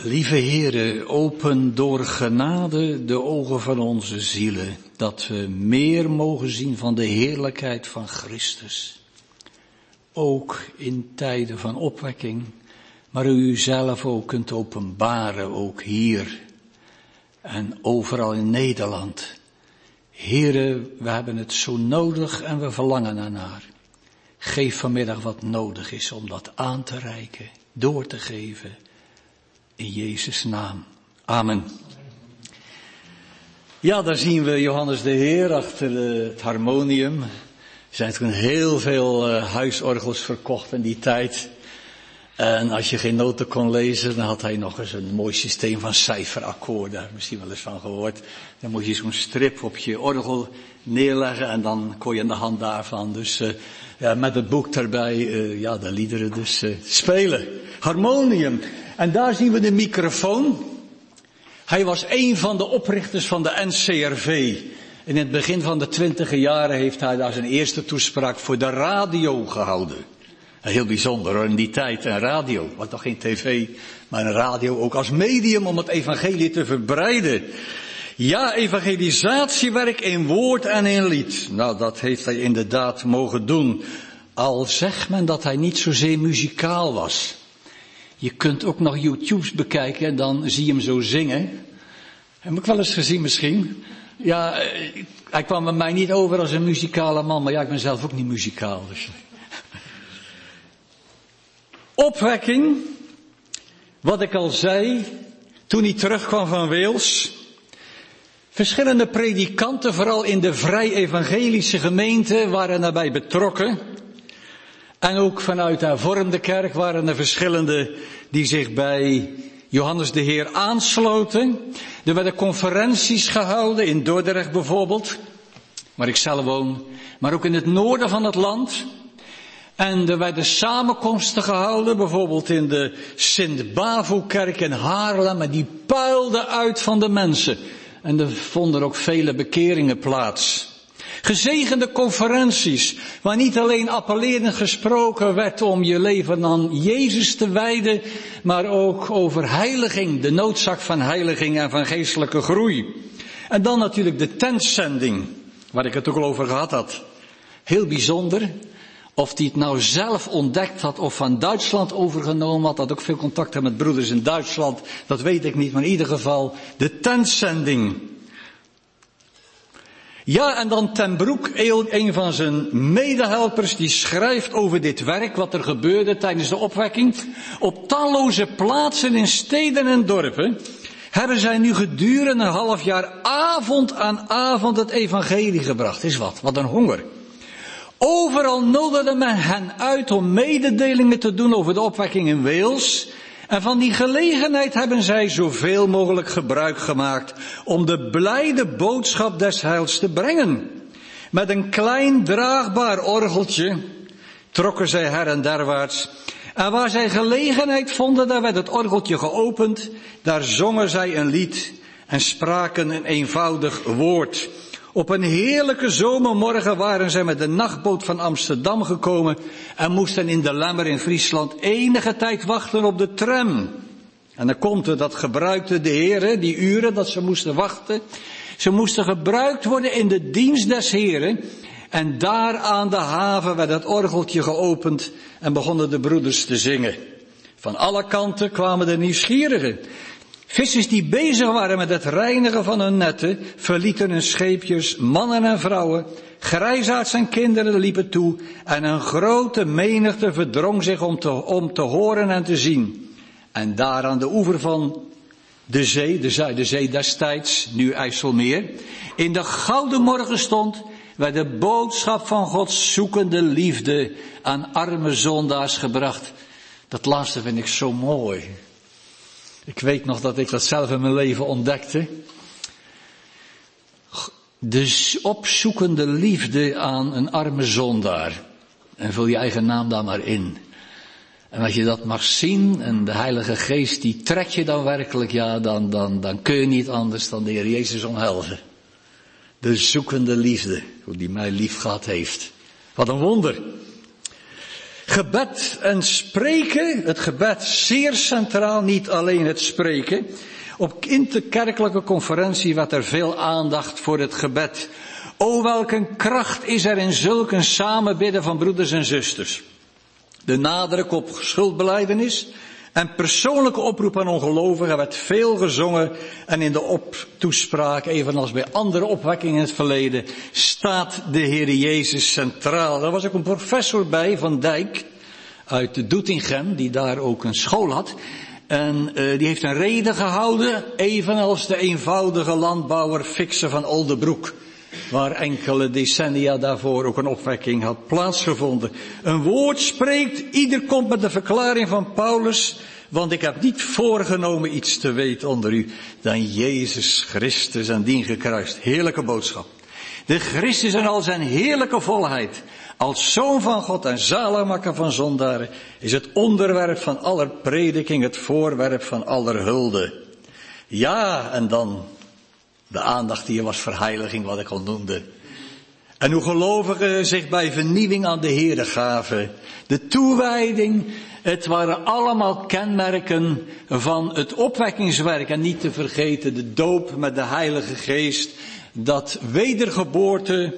Lieve Heere, open door genade de ogen van onze zielen, dat we meer mogen zien van de heerlijkheid van Christus. Ook in tijden van opwekking, maar u zelf ook kunt openbaren, ook hier en overal in Nederland. Heere, we hebben het zo nodig en we verlangen ernaar. Geef vanmiddag wat nodig is om dat aan te reiken, door te geven. In Jezus' naam. Amen. Ja, daar zien we Johannes de Heer achter het harmonium. Er zijn toen heel veel huisorgels verkocht in die tijd. En als je geen noten kon lezen, dan had hij nog eens een mooi systeem van cijferakkoorden. Daar heb je misschien wel eens van gehoord. Dan moest je zo'n strip op je orgel neerleggen en dan kon je aan de hand daarvan dus met het boek daarbij de liederen dus spelen. Harmonium. En daar zien we de microfoon. Hij was een van de oprichters van de NCRV. In het begin van de 20e jaren heeft hij daar zijn eerste toespraak voor de radio gehouden. Heel bijzonder hoor, in die tijd een radio. Was nog geen tv, maar een radio ook als medium om het evangelie te verbreiden. Ja, evangelisatiewerk in woord en in lied. Nou, dat heeft hij inderdaad mogen doen. Al zegt men dat hij niet zozeer muzikaal was. Je kunt ook nog YouTubes bekijken en dan zie je hem zo zingen. Heb ik wel eens gezien misschien. Ja, hij kwam bij mij niet over als een muzikale man, maar ja, ik ben zelf ook niet muzikaal. Dus. Opwekking, wat ik al zei, toen hij terugkwam van Wales. Verschillende predikanten, vooral in de vrij evangelische gemeente, waren daarbij betrokken. En ook vanuit de hervormde kerk waren er verschillende die zich bij Johannes de Heer aansloten. Er werden conferenties gehouden, in Dordrecht bijvoorbeeld, waar ik zelf woon, maar ook in het noorden van het land. En er werden samenkomsten gehouden, bijvoorbeeld in de Sint-Bavo-kerk in Haarlem, en die puilden uit van de mensen. En er vonden ook vele bekeringen plaats. Gezegende conferenties, waar niet alleen appellerend gesproken werd om je leven aan Jezus te wijden, maar ook over heiliging, de noodzaak van heiliging en van geestelijke groei. En dan natuurlijk de tentzending, waar ik het ook al over gehad had. Heel bijzonder, of hij het nou zelf ontdekt had of van Duitsland overgenomen had ook veel contacten met broeders in Duitsland, dat weet ik niet, maar in ieder geval de tentzending. Ja, en dan Ten Broek, een van zijn medehelpers, die schrijft over dit werk, wat er gebeurde tijdens de opwekking. Op talloze plaatsen in steden en dorpen hebben zij nu gedurende een half jaar avond aan avond het evangelie gebracht. Is wat een honger. Overal nodigde men hen uit om mededelingen te doen over de opwekking in Wales. En van die gelegenheid hebben zij zoveel mogelijk gebruik gemaakt om de blijde boodschap des heils te brengen. Met een klein draagbaar orgeltje trokken zij her en derwaarts. En waar zij gelegenheid vonden, daar werd het orgeltje geopend. Daar zongen zij een lied en spraken een eenvoudig woord. Op een heerlijke zomermorgen waren zij met de nachtboot van Amsterdam gekomen en moesten in de Lemmer in Friesland enige tijd wachten op de tram. En dan komt het, dat gebruikte de Heere, die uren dat ze moesten wachten. Ze moesten gebruikt worden in de dienst des Heeren. En daar aan de haven werd het orgeltje geopend en begonnen de broeders te zingen. Van alle kanten kwamen de nieuwsgierigen. Vissers die bezig waren met het reinigen van hun netten, verlieten hun scheepjes, mannen en vrouwen, grijsaards en kinderen liepen toe en een grote menigte verdrong zich om te horen en te zien. En daar aan de oever van de zee, de Zuiderzee destijds, nu IJsselmeer, in de gouden morgenstond werd de boodschap van Gods zoekende liefde aan arme zondaars gebracht. Dat laatste vind ik zo mooi. Ik weet nog dat ik dat zelf in mijn leven ontdekte. De opzoekende liefde aan een arme zondaar. En vul je eigen naam daar maar in. En als je dat mag zien, en de Heilige Geest die trekt je dan werkelijk, ja, dan kun je niet anders dan de Heer Jezus omhelzen. De zoekende liefde, hoe die mij lief gehad heeft. Wat een wonder. Gebed en spreken, het gebed zeer centraal, niet alleen het spreken. Op interkerkelijke conferentie werd er veel aandacht voor het gebed. O, welke kracht is er in zulk een samenbidden van broeders en zusters. De nadruk op schuldbelijdenis en persoonlijke oproep aan ongelovigen werd veel gezongen. En in de toespraak, evenals bij andere opwekkingen in het verleden, staat de Heer Jezus centraal. Daar was ook een professor bij, Van Dijk, uit Doetinchem, die daar ook een school had. En die heeft een reden gehouden, evenals de eenvoudige landbouwer Fixer van Oldebroek, waar enkele decennia daarvoor ook een opwekking had plaatsgevonden. Een woord spreekt, ieder komt met de verklaring van Paulus, want ik heb niet voorgenomen iets te weten onder u dan Jezus Christus en dien gekruist. Heerlijke boodschap. De Christus en al zijn heerlijke volheid, als Zoon van God en zaligmaker van zondaren, is het onderwerp van aller prediking, het voorwerp van aller hulde. Ja, en dan de aandacht hier was voor heiliging, wat ik al noemde. En hoe gelovigen zich bij vernieuwing aan de Heere gaven. De toewijding, het waren allemaal kenmerken van het opwekkingswerk. En niet te vergeten de doop met de Heilige Geest. Dat wedergeboorte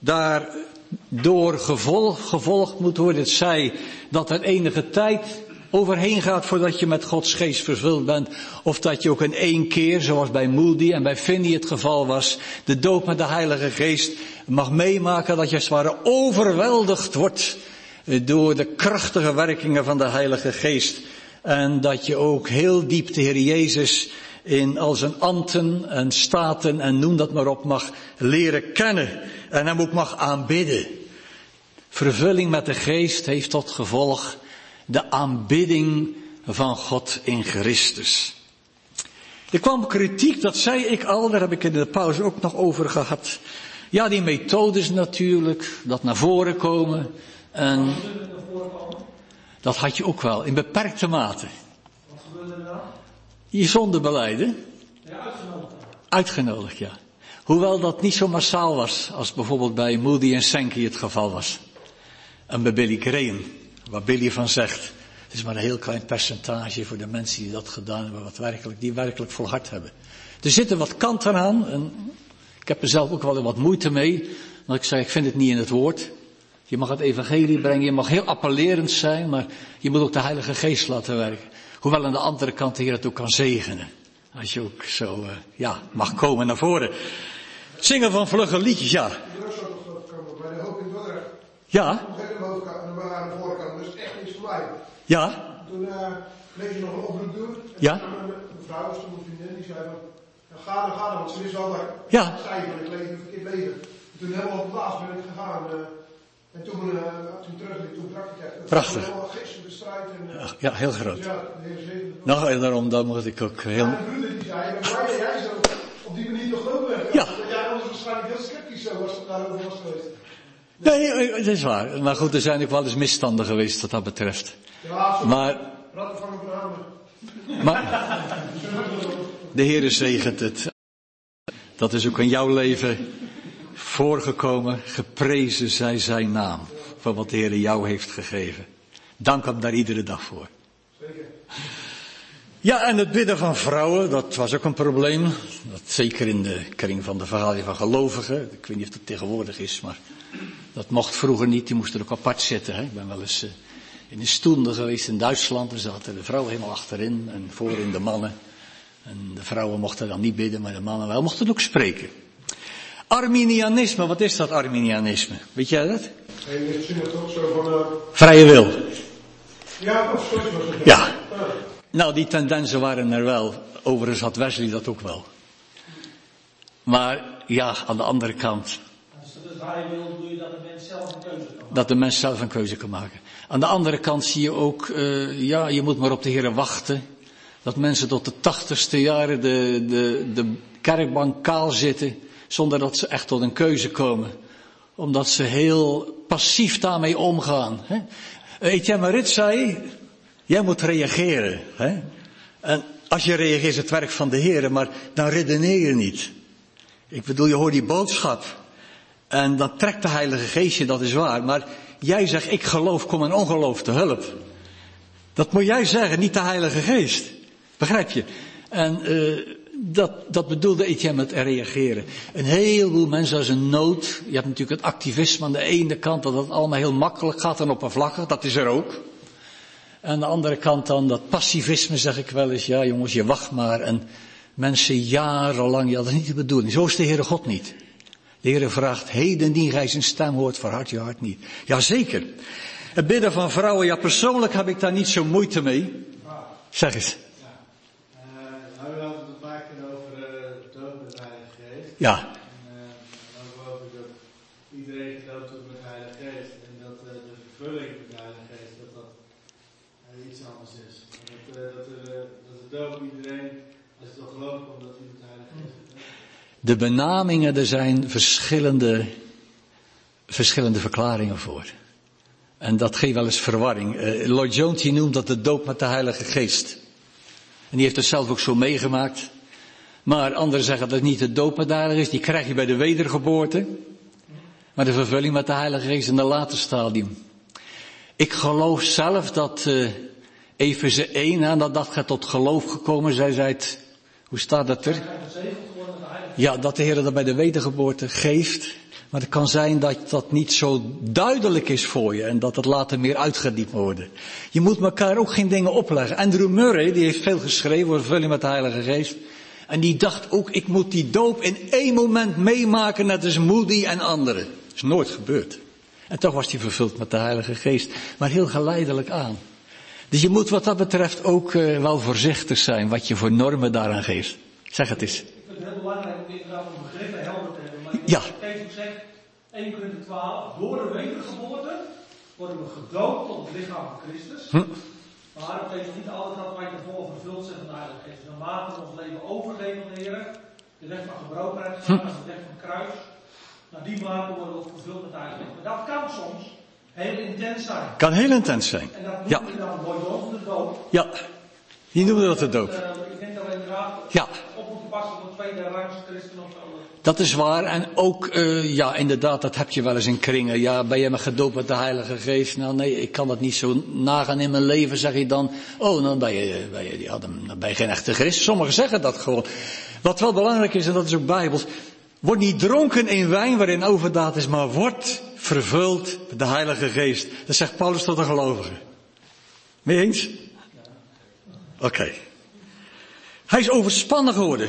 daardoor gevolgd moet worden. Het zij dat er enige tijd overheen gaat voordat je met Gods geest vervuld bent. Of dat je ook in één keer, zoals bij Moody en bij Finney het geval was, de doop met de Heilige Geest mag meemaken, dat je als het ware overweldigd wordt door de krachtige werkingen van de Heilige Geest. En dat je ook heel diep de Heer Jezus in al zijn ambten en staten en noem dat maar op mag leren kennen. En hem ook mag aanbidden. Vervulling met de Geest heeft tot gevolg de aanbidding van God in Christus. Er kwam kritiek, dat zei ik al, daar heb ik in de pauze ook nog over gehad. Ja, die methodes natuurlijk, dat naar voren komen. En dat had je ook wel, in beperkte mate. Wat gebeurde er dan? Je zonde belijden. Ja, uitgenodigd. Uitgenodigd, ja. Hoewel dat niet zo massaal was, als bijvoorbeeld bij Moody en Sankey het geval was. En bij Billy Graham, waar Billy van zegt, het is maar een heel klein percentage voor de mensen die dat gedaan hebben, die werkelijk volhard hebben. Er zitten wat kanten aan, en ik heb er zelf ook wel wat moeite mee, want ik zeg, ik vind het niet in het woord. Je mag het evangelie brengen, je mag heel appellerend zijn, maar je moet ook de Heilige Geest laten werken. Hoewel aan de andere kant de Heer het ook kan zegenen. Als je ook zo, mag komen naar voren. Zingen van vlugge liedjes, ja. Bij de Hoop in Dordrecht. Ja. Aan de voorkant, dus echt niks voor mij. Ja. Toen kreeg je nog een oproep doen. En Ja. een vrouw, was toen een vriendin, die zei van, ga dan, want ze wist wel dat Ja. ik zei van, ik leef een verkeerd leven. En toen helemaal op het laatst ben ik gegaan. En toen terug, toen brak ik echt. Prachtig. Helemaal geestelijke strijd. Ja, heel groot. Dus ja, de Heer zegen. Nou, en daarom, dan moet ik ook heel... Ja, de broeder die zei, ik ben blij dat jij zo op die manier nog gelopen hebt. Ja. Dat jij anders waarschijnlijk heel sceptisch zo was daarover was geweest. Nee, het is waar. Maar goed, er zijn ook wel eens misstanden geweest wat dat betreft. Ja, zo. Maar, Ratten vangen van handen. maar, de Heere zegent het. Dat is ook in jouw leven voorgekomen. Geprezen zij zijn naam. Voor wat de Heere jou heeft gegeven. Dank hem daar iedere dag voor. Zeker. Ja, en het bidden van vrouwen, dat was ook een probleem. Dat zeker in de kring van de verhaling van gelovigen. Ik weet niet of dat tegenwoordig is, maar dat mocht vroeger niet. Die moesten ook apart zitten. Hè. Ik ben wel eens in een stoende geweest in Duitsland. Daar zaten de vrouwen helemaal achterin en voorin de mannen. En de vrouwen mochten dan niet bidden, maar de mannen wel mochten ook spreken. Arminianisme, wat is dat Arminianisme? Weet jij dat? En je ziet het ook zo van... Vrije wil. Ja, of zoiets was het. Ja. Nou, die tendensen waren er wel. Overigens had Wesley dat ook wel. Maar ja, aan de andere kant. Als het vrij wil, bedoel je dat de mens zelf een keuze kan maken? Dat de mens zelf een keuze kan maken. Aan de andere kant zie je ook, je moet maar op de Heere wachten. Dat mensen tot de 80ste jaren de kerkbank kaal zitten. Zonder dat ze echt tot een keuze komen. Omdat ze heel passief daarmee omgaan. Hè? Etienne Marit zei, jij moet reageren. Hè? En als je reageert is het werk van de Heere, maar dan redeneer je niet. Ik bedoel, je hoort die boodschap. En dan trekt de Heilige Geest je, dat is waar. Maar Jij zegt, ik geloof, kom mijn ongeloof te hulp. Dat moet jij zeggen, niet de Heilige Geest. Begrijp je? En dat bedoelde Etienne met reageren. Een heleboel mensen als een nood. Je hebt natuurlijk het activisme aan de ene kant, dat het allemaal heel makkelijk gaat en oppervlakkig. Dat is er ook. Aan de andere kant dan dat passivisme, zeg ik wel eens. Ja jongens, je wacht maar. En mensen jarenlang, ja dat is niet de bedoeling. Zo is de Heere God niet. De Heere vraagt, heden die gij zijn stem hoort, verhard je hart niet. Jazeker. Het bidden van vrouwen, ja persoonlijk heb ik daar niet zo moeite mee. Zeg eens. Nou, we hadden het een paar keer over dood met de Heilige Geest. Ja. En ook over dat iedereen gedoopt wordt met de Heilige Geest. En dat de vervulling met de Heilige Geest, dat iets anders is. En dat de doop iedereen, als het al gelooft, omdat hij met de Heilige Geest heeft. De benamingen, er zijn verschillende verklaringen voor. En dat geeft wel eens verwarring. Lloyd Jones die noemt dat de doop met de Heilige Geest. En die heeft het zelf ook zo meegemaakt. Maar anderen zeggen dat het niet de doop met de Heilige Geest. Die krijg je bij de wedergeboorte. Maar de vervulling met de Heilige Geest in een later stadium. Ik geloof zelf dat Efeze 1, nadat gij tot geloof gekomen zijt. Hoe staat dat er? Ja, dat de Heer dat bij de wedergeboorte geeft. Maar het kan zijn dat dat niet zo duidelijk is voor je en dat het later meer uitgediept moet worden. Je moet elkaar ook geen dingen opleggen. Andrew Murray, die heeft veel geschreven over vervulling met de Heilige Geest. En die dacht ook, ik moet die doop in één moment meemaken, net als Moody en anderen. Dat is nooit gebeurd. En toch was hij vervuld met de Heilige Geest, maar heel geleidelijk aan. Dus je moet wat dat betreft ook wel voorzichtig zijn wat je voor normen daaraan geeft. Zeg het eens. Ik vind het heel belangrijk om inderdaad een begrip helder te hebben. Maar ja. Jezus zegt, 1 Korinthe 12, door de wedergeboorte worden we gedoopt tot het lichaam van Christus. Maar dat betekent niet altijd dat wij ervoor vervuld zijn van de Heilige Geest. Naarmate we ons leven overgeven aan de Heer, de weg van gebrokenheid gaan, de weg van kruis, naar die mate worden we ook vervuld met de Heilige Geest. Maar dat kan soms heel intens zijn. Kan heel intens zijn. En dat noemen we dan Lloyd de doop. Ja, die noemen dat de doop. Ik denk dat we inderdaad op moeten passen voor tweede rangs christen of zo. Dat is waar. En ook, inderdaad, dat heb je wel eens in kringen. Ja, ben je maar gedoopt met de Heilige Geest? Nou nee, ik kan dat niet zo nagaan in mijn leven, zeg je dan. Oh, dan ben je geen echte christen. Sommigen zeggen dat gewoon. Wat wel belangrijk is, en dat is ook bijbels. Word niet dronken in wijn waarin overdaad is, maar word vervuld met de Heilige Geest. Dat zegt Paulus tot de gelovigen. Mee eens? Oké. Hij is overspannen geworden.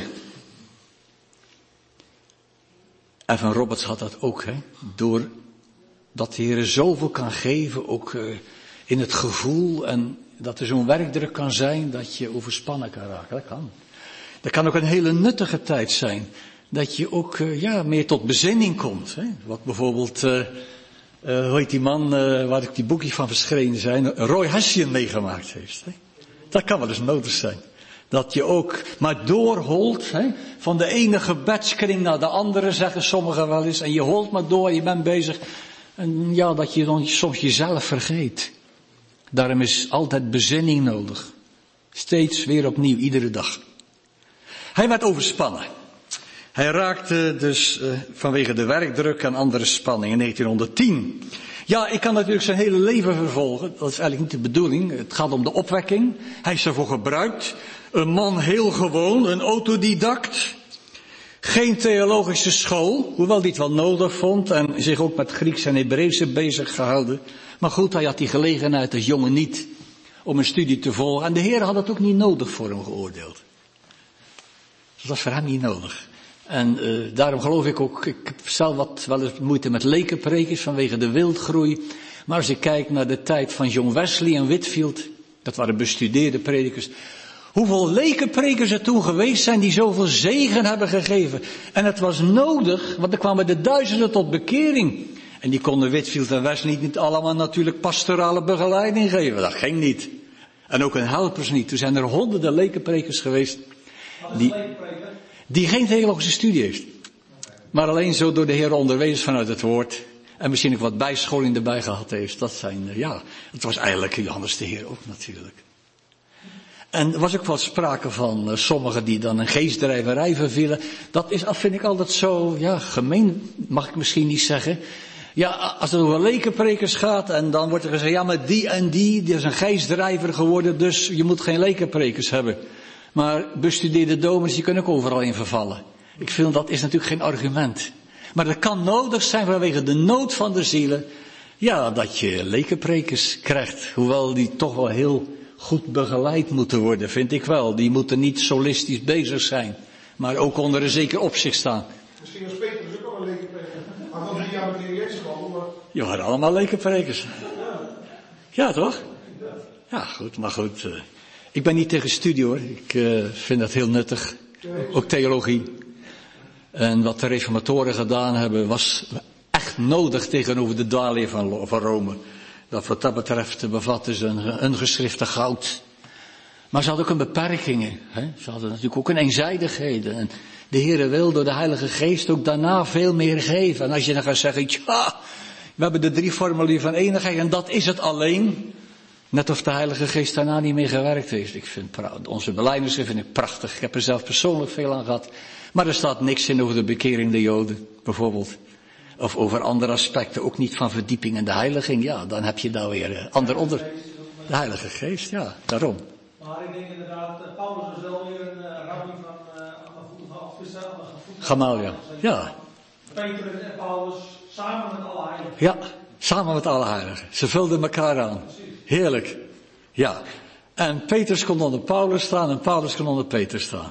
Evan Roberts had dat ook, hè. Doordat de Heer zoveel kan geven, ook in het gevoel. En dat er zo'n werkdruk kan zijn, dat je overspannen kan raken. Dat kan. Dat kan ook een hele nuttige tijd zijn. Dat je ook, meer tot bezinning komt, hè. Wat bijvoorbeeld, hoe heet die man, waar ik die boekjes van verschenen zijn, Roy Hession meegemaakt heeft, hè. Dat kan wel eens nodig zijn. Dat je ook maar doorholt, hè, van de ene gebedskring naar de andere, zeggen sommigen wel eens. En je holt maar door, je bent bezig. En ja, dat je dan soms jezelf vergeet. Daarom is altijd bezinning nodig. Steeds weer opnieuw, iedere dag. Hij werd overspannen. Hij raakte dus vanwege de werkdruk en andere spanning in 1910. Ja, ik kan natuurlijk zijn hele leven vervolgen. Dat is eigenlijk niet de bedoeling. Het gaat om de opwekking. Hij is ervoor gebruikt. Een man heel gewoon, een autodidact. Geen theologische school, hoewel hij het wel nodig vond en zich ook met Grieks en Hebreeuwse bezig gehouden. Maar goed, hij had die gelegenheid als jongen niet om een studie te volgen. En de Heer had het ook niet nodig voor hem geoordeeld. Dus dat was voor hem niet nodig. En daarom geloof ik ook, ik heb zelf wel eens moeite met lekenprekers vanwege de wildgroei. Maar als ik kijk naar de tijd van John Wesley en Whitefield, dat waren bestudeerde predikers. Hoeveel lekenprekers er toen geweest zijn die zoveel zegen hebben gegeven. En het was nodig, want er kwamen de duizenden tot bekering. En die konden Whitefield en Wesley niet allemaal natuurlijk pastorale begeleiding geven. Dat ging niet. En ook hun helpers niet. Toen zijn er honderden lekenprekers geweest. Die geen theologische studie heeft. Maar alleen zo door de Heer onderwezen vanuit het woord. En misschien ook wat bijscholing erbij gehad heeft. Dat zijn, het was eigenlijk Johannes de Heer ook natuurlijk. En er was ook wel sprake van sommigen die dan een geestdrijverij vervielen. Dat is, vind ik altijd zo, gemeen, mag ik misschien niet zeggen. Ja, als het over lekenprekers gaat en dan wordt er gezegd, ja, maar die en die is een geestdrijver geworden, dus je moet geen lekenprekers hebben. Maar bestudeerde dominees, die kunnen ook overal in vervallen. Ik vind dat is natuurlijk geen argument. Maar dat kan nodig zijn vanwege de nood van de zielen. Ja, dat je lekenprekers krijgt. Hoewel die toch wel heel goed begeleid moeten worden, vind ik wel. Die moeten niet solistisch bezig zijn. Maar ook onder een zeker opzicht staan. Misschien was Petrus ook al een lekenpreker. Maar wel 3 jaar met de Heer Jezus kwam. Maar... Je waren allemaal lekenprekers. Ja, toch? Ja, goed, maar goed. Ik ben niet tegen studie hoor. Ik vind dat heel nuttig. Ook theologie. En wat de reformatoren gedaan hebben was echt nodig tegenover de dwaalleer van Rome. Dat wat dat betreft bevatten ze een geschrifte goud. Maar ze hadden ook een beperkingen. Hè? Ze hadden natuurlijk ook een eenzijdigheden. En de Heere wil door de Heilige Geest ook daarna veel meer geven. En als je dan gaat zeggen, tja, we hebben de 3 formulieren van eenigheid en dat is het alleen. Net of de Heilige Geest daarna niet meer gewerkt heeft. Ik vind onze belijdenis vind ik prachtig. Ik heb er zelf persoonlijk veel aan gehad. Maar er staat niks in over de bekering der Joden, bijvoorbeeld. Of over andere aspecten, ook niet van verdieping en de heiliging. Ja, dan heb je daar weer ander onder. De Heilige Geest, ja, daarom. Maar ik denk inderdaad, Paulus is wel weer een rabbi van aan de voeten van Advisa, aan de voeten. Gamaliel, ja. Petrus en Paulus samen met alle heiligen. Ja, samen met alle heiligen. Ze vulden elkaar aan. Heerlijk. Ja. En Petrus kon onder Paulus staan en Paulus kon onder Petrus staan.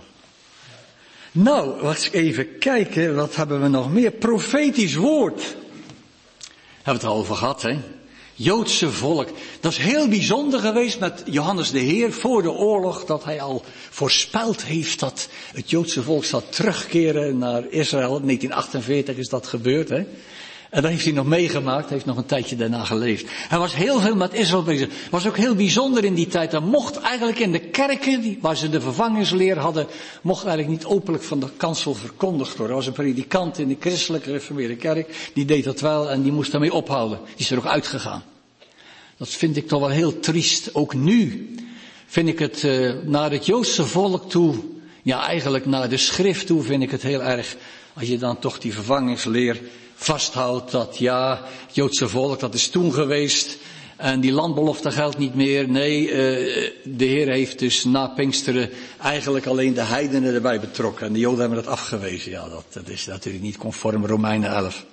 Nou, wacht even kijken, wat hebben we nog meer? Profetisch woord. Hebben we het al over gehad, hè? Joodse volk. Dat is heel bijzonder geweest met Johannes de Heer voor de oorlog, dat hij al voorspeld heeft dat het Joodse volk zal terugkeren naar Israël. In 1948 is dat gebeurd, hè? En dat heeft hij nog meegemaakt, heeft nog een tijdje daarna geleefd. Hij was heel veel met Israël bezig. Was ook heel bijzonder in die tijd. Er mocht eigenlijk in de kerken, waar ze de vervangingsleer hadden, mocht eigenlijk niet openlijk van de kansel verkondigd worden. Er was een predikant in de christelijke gereformeerde kerk, die deed dat wel en die moest daarmee ophouden. Die is er ook uitgegaan. Dat vind ik toch wel heel triest. Ook nu vind ik het naar het Joodse volk toe, ja eigenlijk naar de schrift toe vind ik het heel erg, als je dan toch die vervangingsleer vasthoudt dat ja, het Joodse volk, dat is toen geweest en die landbelofte geldt niet meer. Nee, de Heer heeft dus na Pinksteren eigenlijk alleen de heidenen erbij betrokken en de Joden hebben dat afgewezen. Ja, dat is natuurlijk niet conform Romeinen 11.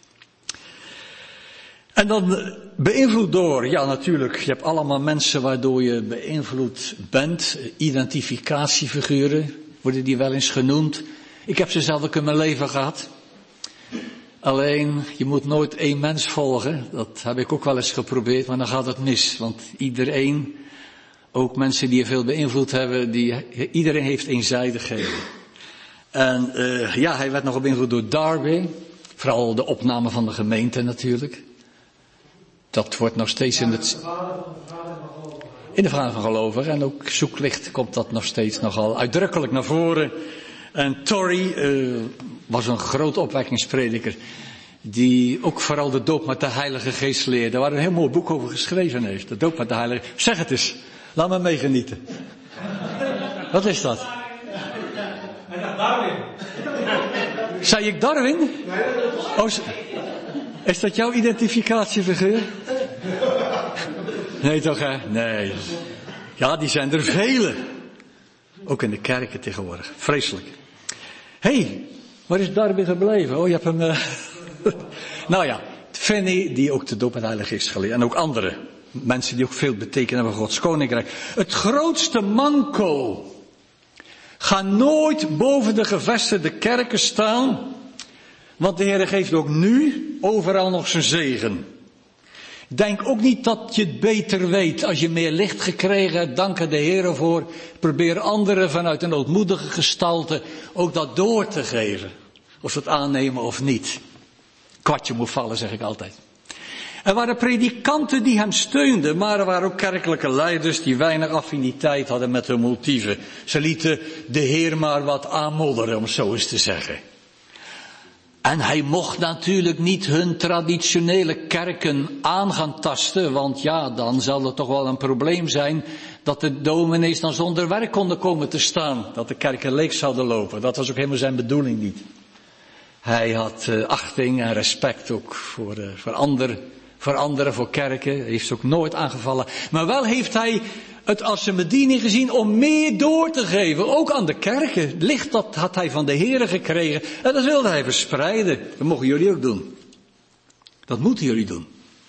En dan beïnvloed door, ja natuurlijk, je hebt allemaal mensen waardoor je beïnvloed bent, identificatiefiguren, worden die wel eens genoemd. Ik heb ze zelf ook in mijn leven gehad. Alleen, je moet nooit 1 mens volgen. Dat heb ik ook wel eens geprobeerd, maar dan gaat het mis. Want iedereen, ook mensen die je veel beïnvloed hebben, iedereen heeft eenzijdigheden. En ja, hij werd nog beïnvloed door Darby. Vooral de opname van de gemeente natuurlijk. Dat wordt nog steeds in de vergadering van gelovigen. En ook zoeklicht komt dat nog steeds nogal uitdrukkelijk naar voren. En Torrey was een groot opwekkingsprediker, die ook vooral de doop met de Heilige Geest leerde, waar een heel mooi boek over geschreven heeft. De doop met de Heilige Geest. Zeg het eens, laat me meegenieten. Wat is dat? Hij dacht Darwin. Zei ik Darwin? Oh, is dat jouw identificatiefiguur? Nee toch hè? Nee. Ja, die zijn er vele. Ook in de kerken tegenwoordig. Vreselijk. Hé, waar is Darby gebleven? Oh, je hebt hem... Nou ja, Fanny, die ook de doop met de Heilige Geest geleerd. En ook andere mensen die ook veel betekenen voor Gods Koninkrijk. Het grootste manco. Ga nooit boven de gevestigde kerken staan. Want de Heer geeft ook nu overal nog zijn zegen. Denk ook niet dat je het beter weet. Als je meer licht gekregen hebt, dank er de Heer ervoor. Probeer anderen vanuit een ootmoedige gestalte ook dat door te geven. Of ze het aannemen of niet. Kwartje moet vallen, zeg ik altijd. Er waren predikanten die hem steunden, maar er waren ook kerkelijke leiders die weinig affiniteit hadden met hun motieven. Ze lieten de Heer maar wat aanmodderen, om het zo eens te zeggen. En hij mocht natuurlijk niet hun traditionele kerken aan gaan tasten, want ja, dan zal er toch wel een probleem zijn dat de dominees dan zonder werk konden komen te staan. Dat de kerken leeg zouden lopen. Dat was ook helemaal zijn bedoeling niet. Hij had achting en respect ook voor anderen, voor kerken. Hij heeft ze ook nooit aangevallen. Maar wel heeft hij het als een bediening gezien om meer door te geven. Ook aan de kerken. Licht dat had hij van de Heere gekregen. En dat wilde hij verspreiden. Dat mogen jullie ook doen. Dat moeten jullie doen.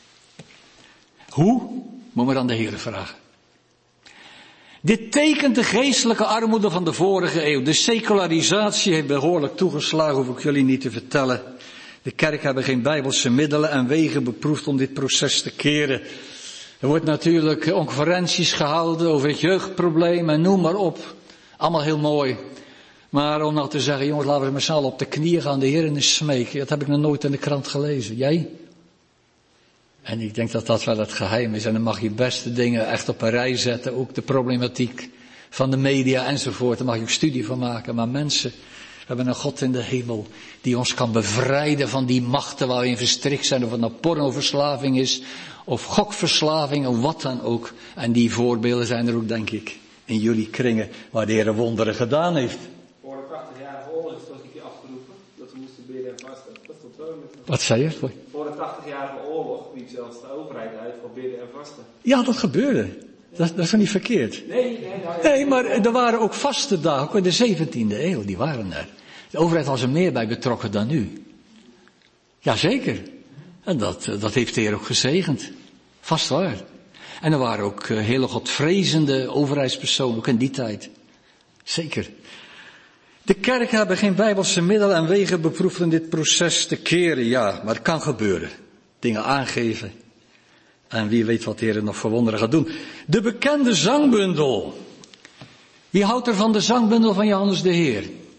Hoe? Moet maar aan de Heere vragen. Dit tekent de geestelijke armoede van de vorige eeuw. De secularisatie heeft behoorlijk toegeslagen, hoef ik jullie niet te vertellen. De kerk hebben geen bijbelse middelen en wegen beproefd om dit proces te keren. Er wordt natuurlijk conferenties gehouden over het jeugdprobleem en noem maar op. Allemaal heel mooi. Maar om nou te zeggen, jongens, laten we met z'n allen op de knieën gaan de Heer in smeken. Dat heb ik nog nooit in de krant gelezen. Jij? En ik denk dat dat wel het geheim is. En dan mag je beste dingen echt op een rij zetten. Ook de problematiek van de media enzovoort. Daar mag je ook studie van maken. Maar mensen, we hebben een God in de hemel die ons kan bevrijden van die machten waar we in verstrikt zijn. Of het nou pornoverslaving is, of gokverslaving, of wat dan ook. En die voorbeelden zijn er ook, denk ik, in jullie kringen waar de Heer wonderen gedaan heeft. Voor de 80-jarige oorlog is het een keer afgeroepen dat we moesten bidden en vasten. Dat stond wel met. Wat zei je? Voor de 80-jarige oorlog riep zelfs de overheid uit voor bidden en vasten. Ja, dat gebeurde. Dat is toch niet verkeerd? Nee, maar er waren ook vaste dagen, ook in de 17e eeuw, die waren er. De overheid was er meer bij betrokken dan nu. Jazeker. En dat heeft de Heer ook gezegend. Vast waar. En er waren ook hele godvrezende overheidspersonen, ook in die tijd. Zeker. De kerken hebben geen bijbelse middelen en wegen beproefd om dit proces te keren. Ja, maar het kan gebeuren. Dingen aangeven. En wie weet wat de Heer nog voor wonderen gaat doen. De bekende zangbundel. Wie houdt er van de zangbundel van Johannes de Heer?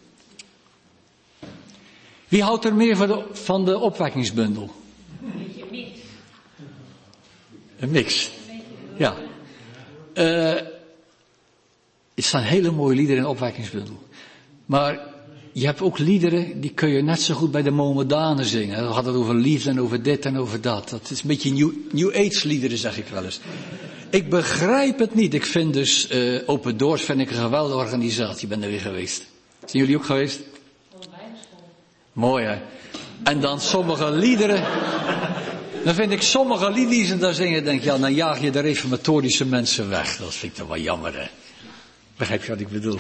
Wie houdt er meer van de opwekkingsbundel? Een mix. Ja. Het staan hele mooie liederen in de opwekkingsbundel. Maar je hebt ook liederen, die kun je net zo goed bij de Mohammedanen zingen. Dan gaat het over liefde en over dit en over dat. Dat is een beetje New Age liederen, zeg ik wel eens. Ik begrijp het niet. Ik vind dus Open Doors vind ik een geweldige organisatie. Ik ben er weer geweest. Zijn jullie ook geweest? Mooi, hè? En dan sommige liederen. Dan vind ik sommige liederen die ze daar zingen, denk ja, dan jaag je de reformatorische mensen weg. Dat vind ik toch wel jammer, hè? Begrijp je wat ik bedoel?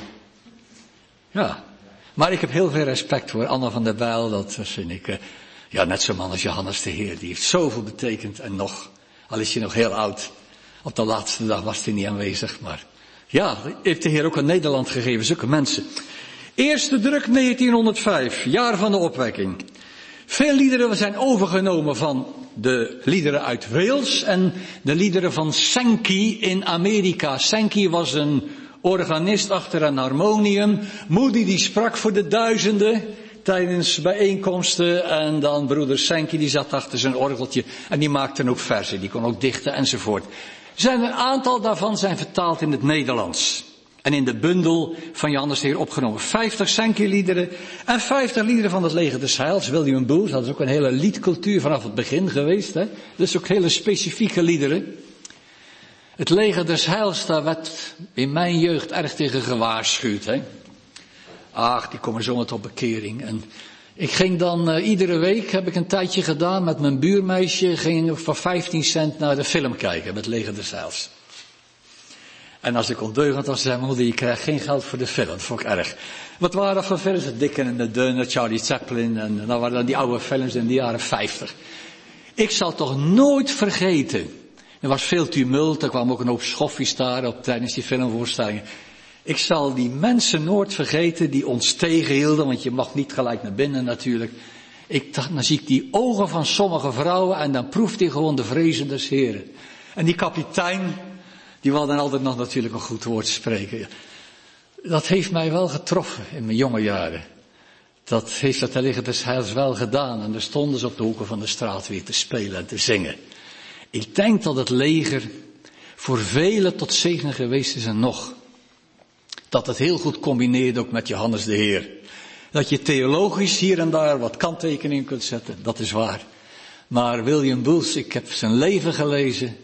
Ja. Maar ik heb heel veel respect voor Anna van der Bijl. Dat vind ik, net zo'n man als Johannes de Heer. Die heeft zoveel betekend en nog, al is hij nog heel oud. Op de laatste dag was hij niet aanwezig, maar ja, heeft de Heer ook aan Nederland gegeven, zulke mensen. Eerste druk 1905, jaar van de opwekking. Veel liederen zijn overgenomen van de liederen uit Wales en de liederen van Sankey in Amerika. Sankey was een organist achter een harmonium. Moody die sprak voor de duizenden tijdens bijeenkomsten. En dan broeder Sankey die zat achter zijn orgeltje. En die maakte ook verzen, die kon ook dichten enzovoort. Een aantal daarvan zijn vertaald in het Nederlands. En in de bundel van Johannes de Heer opgenomen. 50 Sankey-liederen en 50 liederen van het leger des Heils. William Booth, dat is ook een hele liedcultuur vanaf het begin geweest. Hè? Dus ook hele specifieke liederen. Het leger des Heils, daar werd in mijn jeugd erg tegen gewaarschuwd. Hè? Ach, die komen zomaar tot bekering. En ik ging dan iedere week, heb ik een tijdje gedaan met mijn buurmeisje, ging voor 15 cent naar de film kijken met het leger des Heils. En als ik ondeugend was, zei mijn moeder, je krijgt geen geld voor de film. Dat vond ik erg. Wat waren dat voor films? De Dick en de Dunne, Charlie Chaplin. En dan waren dat die oude films in de jaren 50. Ik zal toch nooit vergeten. Er was veel tumult. Er kwam ook een hoop schoffies daar tijdens die filmvoorstellingen. Ik zal die mensen nooit vergeten die ons tegenhielden. Want je mag niet gelijk naar binnen natuurlijk. Dan zie ik die ogen van sommige vrouwen. En dan proeft hij gewoon de vrezen des Heren. En die kapitein, die wil dan altijd nog natuurlijk een goed woord spreken. Dat heeft mij wel getroffen in mijn jonge jaren. Dat heeft het leger des Heils wel gedaan. En daar stonden ze op de hoeken van de straat weer te spelen en te zingen. Ik denk dat het leger voor velen tot zegen geweest is en nog. Dat het heel goed combineert ook met Johannes de Heer. Dat je theologisch hier en daar wat kanttekeningen kunt zetten, dat is waar. Maar William Booth, ik heb zijn leven gelezen.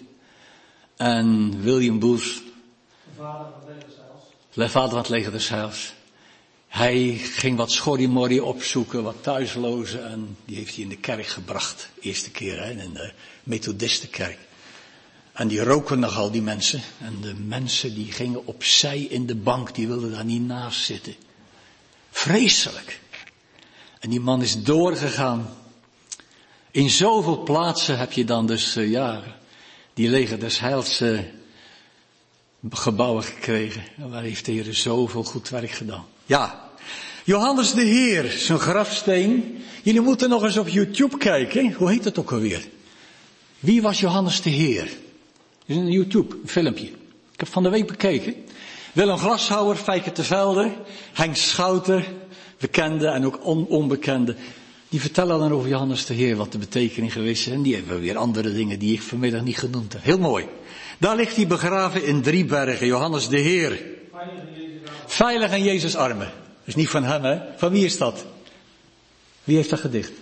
En William Booth, de vader van het leger des Heils, Hij ging wat schorrimorrie opzoeken, wat thuislozen. En die heeft hij in de kerk gebracht. Eerste keer, in de Methodistenkerk. En die roken nogal, die mensen. En de mensen die gingen opzij in de bank, die wilden daar niet naast zitten. Vreselijk. En die man is doorgegaan. In zoveel plaatsen heb je dan dus, die Leger des Heils gebouwen gekregen. En waar heeft de Heer zoveel goed werk gedaan. Ja, Johannes de Heer, zijn grafsteen. Jullie moeten nog eens op YouTube kijken. Hoe heet het ook alweer? Wie was Johannes de Heer? Dat is een YouTube, een filmpje. Ik heb van de week bekeken. Willem Glashouwer, Fijke te Velde, Henk Schouten, bekende en ook onbekende. Die vertellen dan over Johannes de Heer, wat de betekenis geweest is. En die hebben weer andere dingen die ik vanmiddag niet genoemd heb. Heel mooi. Daar ligt hij begraven in Driebergen, Johannes de Heer. Veilig in Jezus' armen. Dat is niet van hem, hè? Van wie is dat? Wie heeft dat gedicht?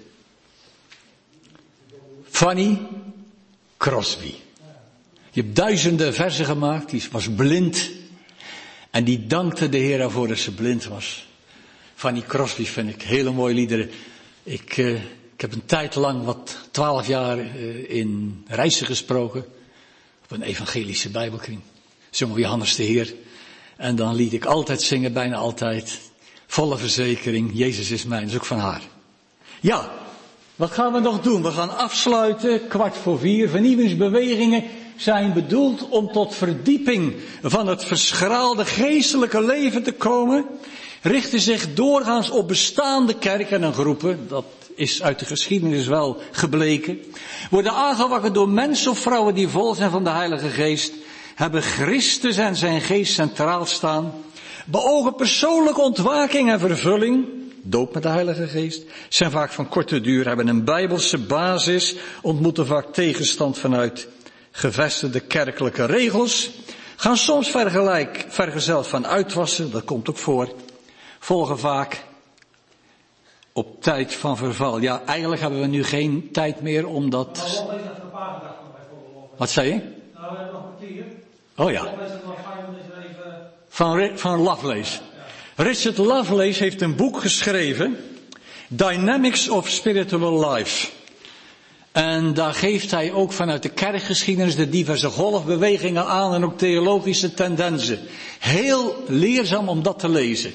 Fanny Crosby. Je hebt duizenden verzen gemaakt, die was blind. En die dankte de Heer ervoor dat ze blind was. Fanny Crosby vind ik hele mooie liederen. Ik heb een tijd lang 12 jaar in Rijssen gesproken. Op een evangelische bijbelkring. Zongen we Johannes de Heer. En dan liet ik altijd zingen, bijna altijd. Volle verzekering, Jezus is mijn, dat is ook van haar. Ja, wat gaan we nog doen? We gaan afsluiten, 3:15. Vernieuwingsbewegingen zijn bedoeld om tot verdieping van het verschraalde geestelijke leven te komen. Richten zich doorgaans op bestaande kerken en groepen. Dat is uit de geschiedenis wel gebleken. Worden aangewakkerd door mensen of vrouwen die vol zijn van de Heilige Geest. Hebben Christus en zijn geest centraal staan. Beogen persoonlijke ontwaking en vervulling. Doop met de Heilige Geest. Zijn vaak van korte duur. Hebben een bijbelse basis. Ontmoeten vaak tegenstand vanuit gevestigde kerkelijke regels. Gaan soms vergezeld van uitwassen. Dat komt ook voor. Volgen vaak op tijd van verval. Ja, eigenlijk hebben we nu geen tijd meer om dat... Wat zei je? Nou, we hebben nog een kwartier. Oh ja. Van Lovelace. Richard Lovelace heeft een boek geschreven. Dynamics of Spiritual Life. En daar geeft hij ook vanuit de kerkgeschiedenis de diverse golfbewegingen aan en ook theologische tendensen. Heel leerzaam om dat te lezen.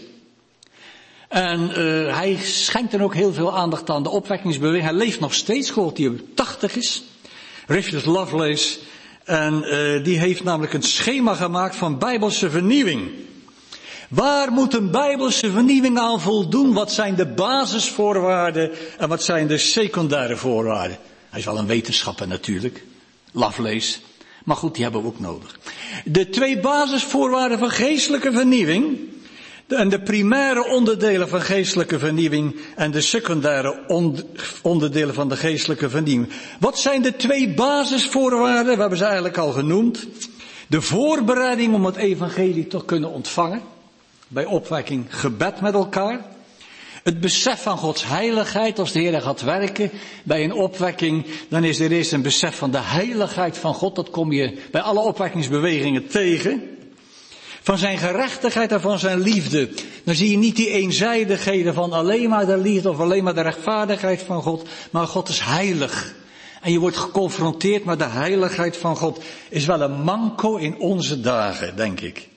En hij schenkt dan ook heel veel aandacht aan de opwekkingsbeweging. Hij leeft nog steeds, geloof hij 80 is. Richard Lovelace. En die heeft namelijk een schema gemaakt van bijbelse vernieuwing. Waar moet een bijbelse vernieuwing aan voldoen? Wat zijn de basisvoorwaarden en wat zijn de secundaire voorwaarden? Hij is wel een wetenschapper natuurlijk, Lovelace. Maar goed, die hebben we ook nodig. De 2 basisvoorwaarden van geestelijke vernieuwing. En de primaire onderdelen van geestelijke vernieuwing en de secundaire onderdelen van de geestelijke vernieuwing. Wat zijn de 2 basisvoorwaarden? We hebben ze eigenlijk al genoemd. De voorbereiding om het evangelie te kunnen ontvangen. Bij opwekking gebed met elkaar. Het besef van Gods heiligheid, als de Heer gaat werken bij een opwekking, dan is er eerst een besef van de heiligheid van God. Dat kom je bij alle opwekkingsbewegingen tegen. Van zijn gerechtigheid en van zijn liefde. Dan zie je niet die eenzijdigheden van alleen maar de liefde of alleen maar de rechtvaardigheid van God. Maar God is heilig. En je wordt geconfronteerd met de heiligheid van God. Is wel een manco in onze dagen, denk ik.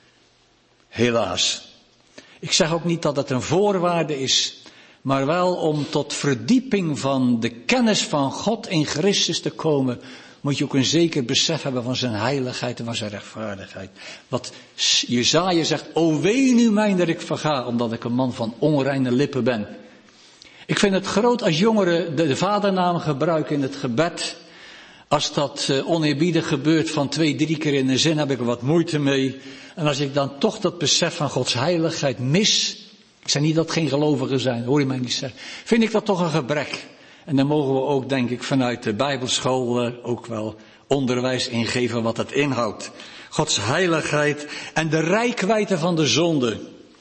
Helaas. Ik zeg ook niet dat het een voorwaarde is. Maar wel om tot verdieping van de kennis van God in Christus te komen. Moet je ook een zeker besef hebben van zijn heiligheid en van zijn rechtvaardigheid. Wat Jesaja zegt, o wee nu mij dat ik verga, omdat ik een man van onreine lippen ben. Ik vind het groot als jongeren de vadernaam gebruiken in het gebed. Als dat oneerbiedig gebeurt van 2-3 keer in een zin, heb ik er wat moeite mee. En als ik dan toch dat besef van Gods heiligheid mis, ik zeg niet dat geen gelovigen zijn, hoor je mij niet zeggen, vind ik dat toch een gebrek. En dan mogen we ook, denk ik, vanuit de Bijbelschool ook wel onderwijs ingeven wat het inhoudt. Gods heiligheid en de reikwijdte van de zonde.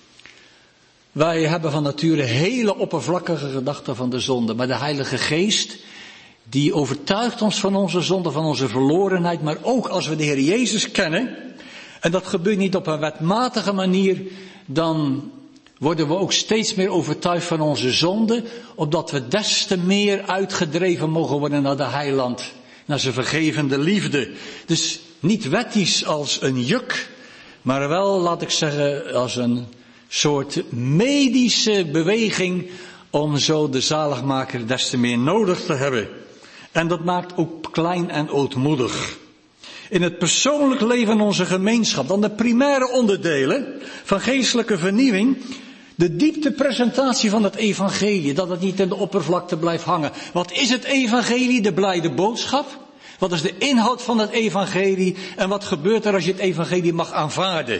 Wij hebben van nature hele oppervlakkige gedachten van de zonde. Maar de Heilige Geest, die overtuigt ons van onze zonde, van onze verlorenheid. Maar ook als we de Heer Jezus kennen, en dat gebeurt niet op een wetmatige manier, dan worden we ook steeds meer overtuigd van onze zonde, opdat we des te meer uitgedreven mogen worden naar de heiland, naar zijn vergevende liefde. Dus niet wettisch als een juk, maar wel, laat ik zeggen, als een soort medische beweging om zo de zaligmaker des te meer nodig te hebben. En dat maakt ook klein en ootmoedig. In het persoonlijk leven van onze gemeenschap, dan de primaire onderdelen van geestelijke vernieuwing, de dieptepresentatie van het evangelie, dat het niet in de oppervlakte blijft hangen. Wat is het evangelie, de blijde boodschap? Wat is de inhoud van het evangelie en wat gebeurt er als je het evangelie mag aanvaarden?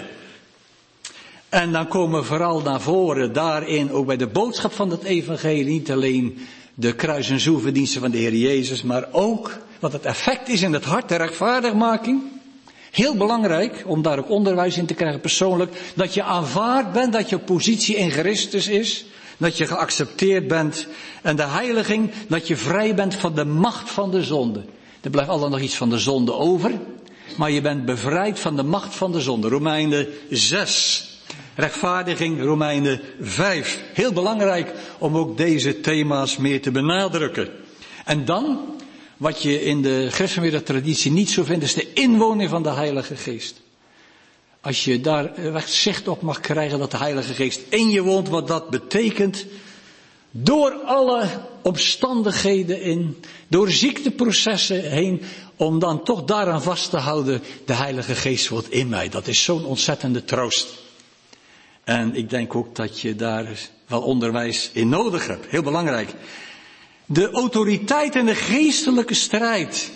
En dan komen we vooral naar voren daarin, ook bij de boodschap van het evangelie, niet alleen de kruis- en zoeverdiensten van de Heer Jezus, maar ook wat het effect is in het hart, de rechtvaardigmaking. Heel belangrijk, om daar ook onderwijs in te krijgen persoonlijk, dat je aanvaard bent, dat je positie in Christus is, dat je geaccepteerd bent. En de heiliging, dat je vrij bent van de macht van de zonde. Er blijft altijd nog iets van de zonde over, maar je bent bevrijd van de macht van de zonde. Romeinen 6. Rechtvaardiging, Romeinen 5. Heel belangrijk om ook deze thema's meer te benadrukken. En dan, wat je in de christelijke traditie niet zo vindt, is de inwoning van de Heilige Geest. Als je daar echt zicht op mag krijgen dat de Heilige Geest in je woont, wat dat betekent, door alle omstandigheden in, door ziekteprocessen heen, om dan toch daaraan vast te houden, de Heilige Geest woont in mij. Dat is zo'n ontzettende troost. En ik denk ook dat je daar wel onderwijs in nodig hebt. Heel belangrijk. De autoriteit en de geestelijke strijd.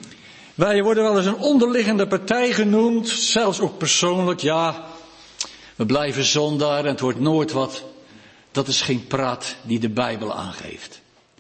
Wij worden wel eens een onderliggende partij genoemd, zelfs ook persoonlijk. Ja, we blijven zondaar en het wordt nooit wat. Dat is geen praat die de Bijbel aangeeft.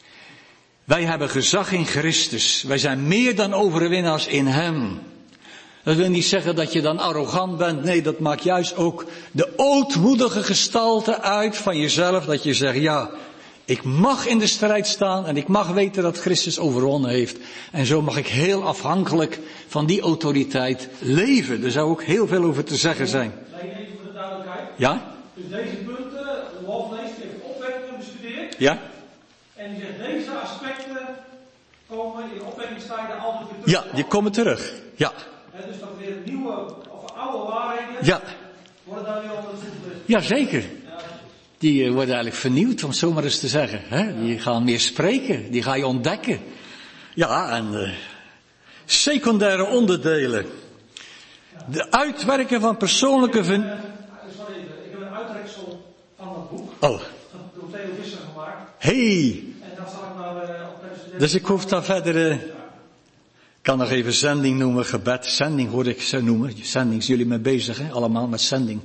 Wij hebben gezag in Christus. Wij zijn meer dan overwinnaars in Hem. Dat wil niet zeggen dat je dan arrogant bent. Nee, dat maakt juist ook de ootmoedige gestalte uit van jezelf. Dat je zegt, ja, ik mag in de strijd staan en ik mag weten dat Christus overwonnen heeft. En zo mag ik heel afhankelijk van die autoriteit leven. Er zou ook heel veel over te zeggen zijn. Even voor de duidelijkheid. Ja? Dus deze punten, Wolf leest, heeft opwekkingen bestudeerd. Ja? En die zegt, deze aspecten komen in de opwekkingstijden altijd weer terug. Ja, die komen terug. Ja. Dus dat weer nieuwe of oude waarheden Ja. worden daar weer onder het voet. Ja, zeker. Die worden eigenlijk vernieuwd, om het zo maar eens te zeggen. Hè? Die gaan meer spreken, die ga je ontdekken. Ja, en secundaire onderdelen. De uitwerken van persoonlijke... Sorry, ik heb een uitreksel van dat boek. Oh. Door Theo Visser gemaakt. Hey. En dat zal ik nou op presenteren. Dus ik hoef dan verder... Ik kan nog even zending noemen, gebed. Zending hoorde ik zo noemen. Zending, is jullie mee bezig, hè? Allemaal met zending.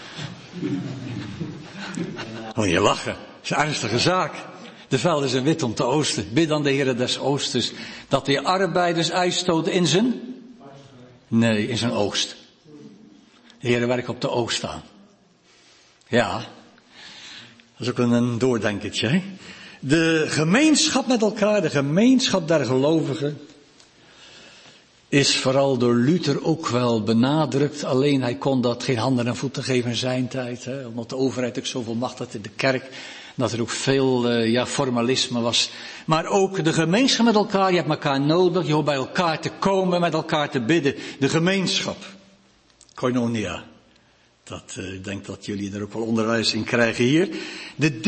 Moet je lachen. Dat is een ernstige zaak. De velden zijn wit om te oosten. Bid dan de Heere des Oosters dat de arbeiders uitstoten in zijn... Nee, in zijn oogst. De Heere werkt op de oogst aan. Ja. Dat is ook een doordenkertje, hè? De gemeenschap met elkaar, de gemeenschap der gelovigen, is vooral door Luther ook wel benadrukt. Alleen hij kon dat geen handen en voeten geven in zijn tijd. Hè, omdat de overheid ook zoveel macht had in de kerk. Dat er ook veel formalisme was. Maar ook de gemeenschap met elkaar. Je hebt elkaar nodig. Je hoort bij elkaar te komen. Met elkaar te bidden. De gemeenschap. Koinonia. Ik denk dat jullie er ook wel onderwijs in krijgen hier. De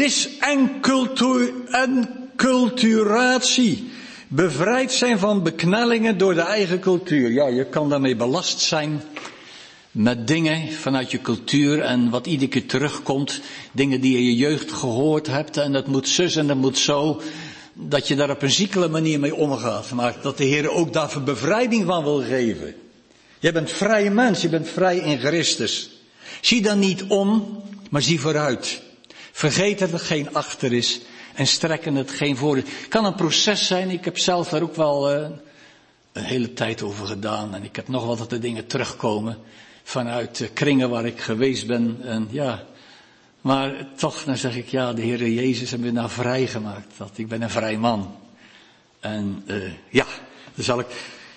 desenculturatie. Bevrijd zijn van beknellingen door de eigen cultuur. Ja, je kan daarmee belast zijn met dingen vanuit je cultuur en wat iedere keer terugkomt. Dingen die je in je jeugd gehoord hebt en dat moet zus en dat moet zo. Dat je daar op een ziekele manier mee omgaat. Maar dat de Heer ook daarvoor bevrijding van wil geven. Je bent vrij mens, je bent vrij in Christus. Zie dan niet om, maar zie vooruit. Vergeet dat er geen achter is. En strekken het geen voor. Het kan een proces zijn. Ik heb zelf daar ook wel een hele tijd over gedaan. En ik heb nog wat de dingen terugkomen. Vanuit kringen waar ik geweest ben. En ja. Maar toch, dan zeg ik, ja, de Heer Jezus heeft me nou vrijgemaakt. Ik ben een vrij man. En ja, dan zal ik...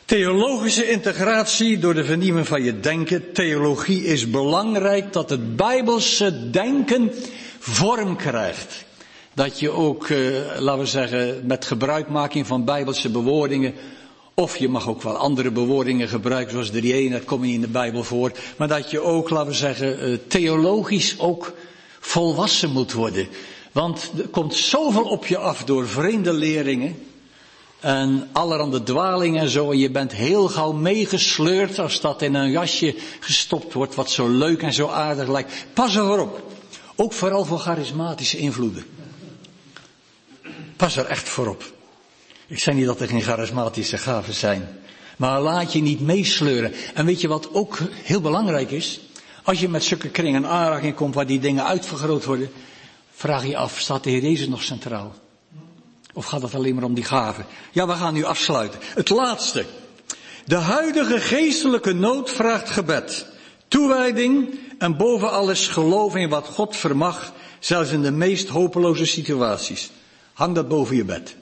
Theologische integratie door de vernieuwing van je denken. Theologie is belangrijk dat het Bijbelse denken vorm krijgt. Dat je ook, laten we zeggen, met gebruikmaking van Bijbelse bewoordingen, of je mag ook wel andere bewoordingen gebruiken, zoals drie-eenheid, dat komt niet in de Bijbel voor. Maar dat je ook, laten we zeggen, theologisch ook volwassen moet worden. Want er komt zoveel op je af door vreemde leringen. En allerhande dwalingen en zo. En je bent heel gauw meegesleurd als dat in een jasje gestopt wordt, wat zo leuk en zo aardig lijkt. Pas er op. Ook vooral voor charismatische invloeden. Pas er echt voor op. Ik zeg niet dat er geen charismatische gaven zijn. Maar laat je niet meesleuren. En weet je wat ook heel belangrijk is? Als je met zulke kringen in aanraking komt waar die dingen uitvergroot worden, vraag je af, staat de Heer Jezus nog centraal? Of gaat het alleen maar om die gaven? Ja, we gaan nu afsluiten. Het laatste. De huidige geestelijke nood vraagt gebed, toewijding en boven alles geloof in wat God vermag, zelfs in de meest hopeloze situaties. Hang dat boven je bed.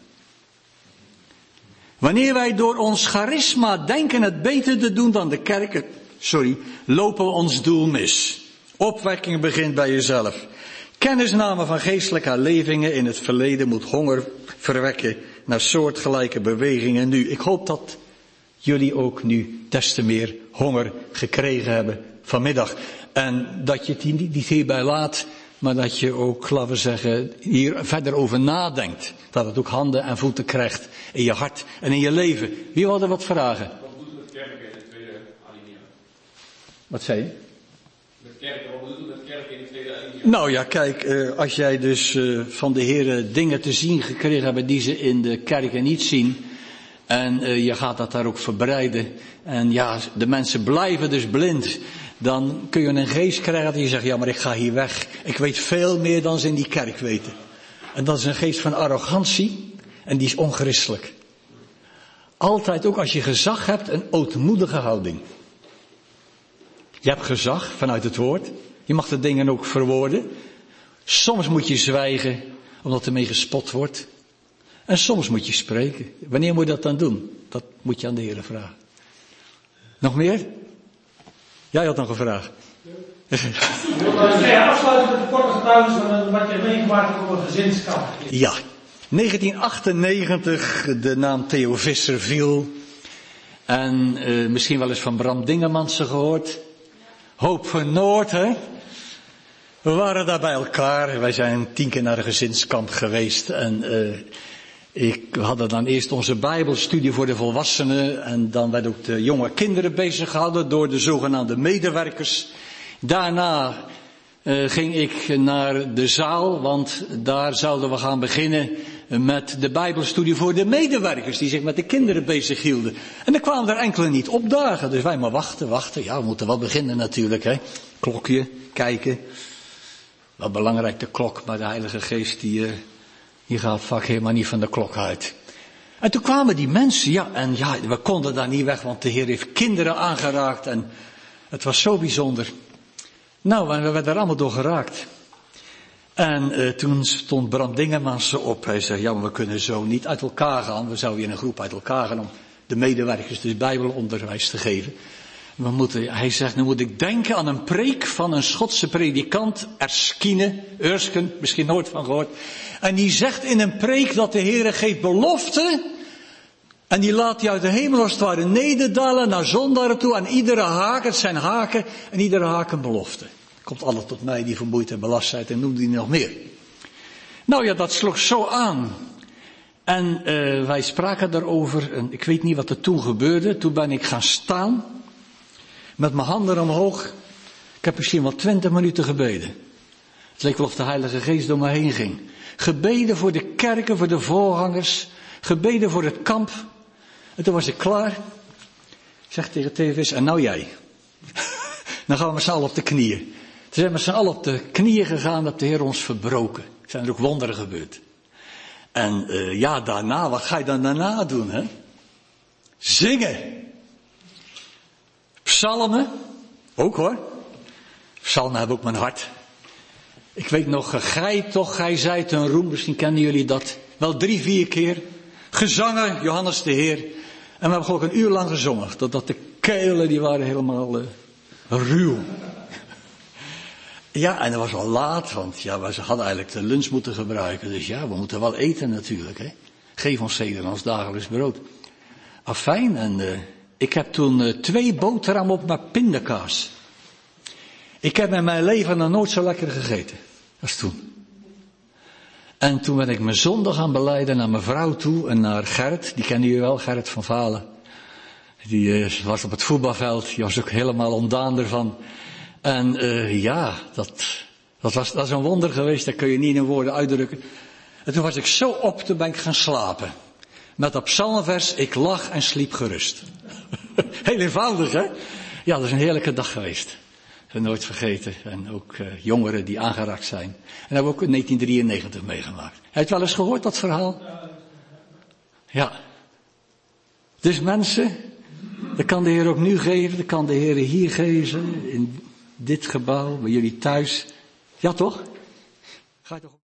Wanneer wij door ons charisma denken het beter te doen dan de kerken, lopen we ons doel mis. Opwekking begint bij jezelf. Kennisname van geestelijke herlevingen in het verleden moet honger verwekken naar soortgelijke bewegingen nu. Ik hoop dat jullie ook nu des te meer honger gekregen hebben vanmiddag. En dat je het niet hierbij laat, maar dat je ook, laten we zeggen, hier verder over nadenkt. Dat het ook handen en voeten krijgt in je hart en in je leven. Wie wilde wat vragen? Wat doet het met kerken in de tweede alinea? Wat zei je? Met kerken, wat doet het met kerken in de tweede alinea? Nou ja, kijk, als jij dus van de Heer dingen te zien gekregen hebt die ze in de kerken niet zien. En je gaat dat daar ook verbreiden. En ja, de mensen blijven dus blind. Dan kun je een geest krijgen die zegt, ja maar ik ga hier weg. Ik weet veel meer dan ze in die kerk weten. En dat is een geest van arrogantie. En die is onchristelijk. Altijd ook als je gezag hebt, een ootmoedige houding. Je hebt gezag vanuit het woord. Je mag de dingen ook verwoorden. Soms moet je zwijgen, omdat ermee gespot wordt. En soms moet je spreken. Wanneer moet je dat dan doen? Dat moet je aan de Heer vragen. Nog meer? Jij had nog een vraag. Ja, afsluiten met de korte getuigenis van wat je meegemaakt hebt op een gezinskamp. Ja, 1998, de naam Theo Visser viel. En misschien wel eens van Bram Dingemansen gehoord. Hoop voor Noord, hè. We waren daar bij elkaar. Wij zijn 10 keer naar een gezinskamp geweest. En we hadden dan eerst onze Bijbelstudie voor de volwassenen. En dan werden ook de jonge kinderen bezig gehouden door de zogenaamde medewerkers. Daarna ging ik naar de zaal, want daar zouden we gaan beginnen met de Bijbelstudie voor de medewerkers die zich met de kinderen bezig hielden. En er kwamen er enkele niet opdagen, dus wij maar wachten. Ja, we moeten wel beginnen natuurlijk, hè. Klokje, kijken. Wel belangrijk de klok, maar de Heilige Geest die gaat vaak helemaal niet van de klok uit. En toen kwamen die mensen, we konden daar niet weg, want de Heer heeft kinderen aangeraakt en het was zo bijzonder. Nou, en we werden er allemaal door geraakt. En toen stond Bram Dingemansen op. Hij zei, ja, maar we kunnen zo niet uit elkaar gaan. We zouden in een groep uit elkaar gaan om de medewerkers dus Bijbelonderwijs te geven. Hij zegt, nu moet ik denken aan een preek van een Schotse predikant, Erskine, misschien nooit van gehoord. En die zegt in een preek dat de Heere geeft belofte. En die laat hij uit de hemel als het ware nederdalen naar zondaren toe. En iedere haak, het zijn haken, en iedere haak een belofte. Komt alle tot mij die vermoeid en belast zijn en noemde die nog meer. Nou ja, dat sloeg zo aan. En wij spraken daarover. En ik weet niet wat er toen gebeurde. Toen ben ik gaan staan. Met mijn handen omhoog. Ik heb misschien wel 20 minuten gebeden. Het leek wel of de Heilige Geest door me heen ging. Gebeden voor de kerken, voor de voorgangers. Gebeden voor het kamp. En toen was ik klaar. Ik zeg tegen TV's, en nou jij. Dan gaan we met z'n allen op de knieën. Toen zijn we met z'n allen op de knieën gegaan, dat de Heer ons verbroken. Er zijn er ook wonderen gebeurd. En daarna, wat ga je dan daarna doen, hè? Zingen. Psalmen. Ook hoor. Psalmen hebben ook mijn hart. Ik weet nog, gij zijt een roem, misschien kennen jullie dat. Wel 3-4 keer. Gezangen, Johannes de Heer. En we hebben gewoon een uur lang gezongen. Totdat de kelen, die waren helemaal ruw. Ja, en dat was al laat, want ja, we hadden eigenlijk de lunch moeten gebruiken. Dus ja, we moeten wel eten natuurlijk, hè. Geef ons Nederlands dagelijks brood. Afijn, en ik heb toen 2 boterhammen op met pindakaas. Ik heb in mijn leven nog nooit zo lekker gegeten als toen. En toen ben ik mijn zonde gaan belijden naar mijn vrouw toe en naar Gerrit. Die kennen jullie wel, Gerrit van Valen. Die was op het voetbalveld, die was ook helemaal ontdaan ervan. En ja, dat is een wonder geweest, dat kun je niet in woorden uitdrukken. En toen was ik zo op, toen ben ik gaan slapen. Met dat psalmvers, ik lag en sliep gerust. Heel eenvoudig, hè? Ja, dat is een heerlijke dag geweest. We nooit vergeten. En ook jongeren die aangeraakt zijn. En dat hebben we ook in 1993 meegemaakt. Heb je het wel eens gehoord, dat verhaal? Ja. Dus mensen, dat kan de Heer ook nu geven. Dat kan de Heer hier geven. In dit gebouw, bij jullie thuis. Ja toch? Ga je toch...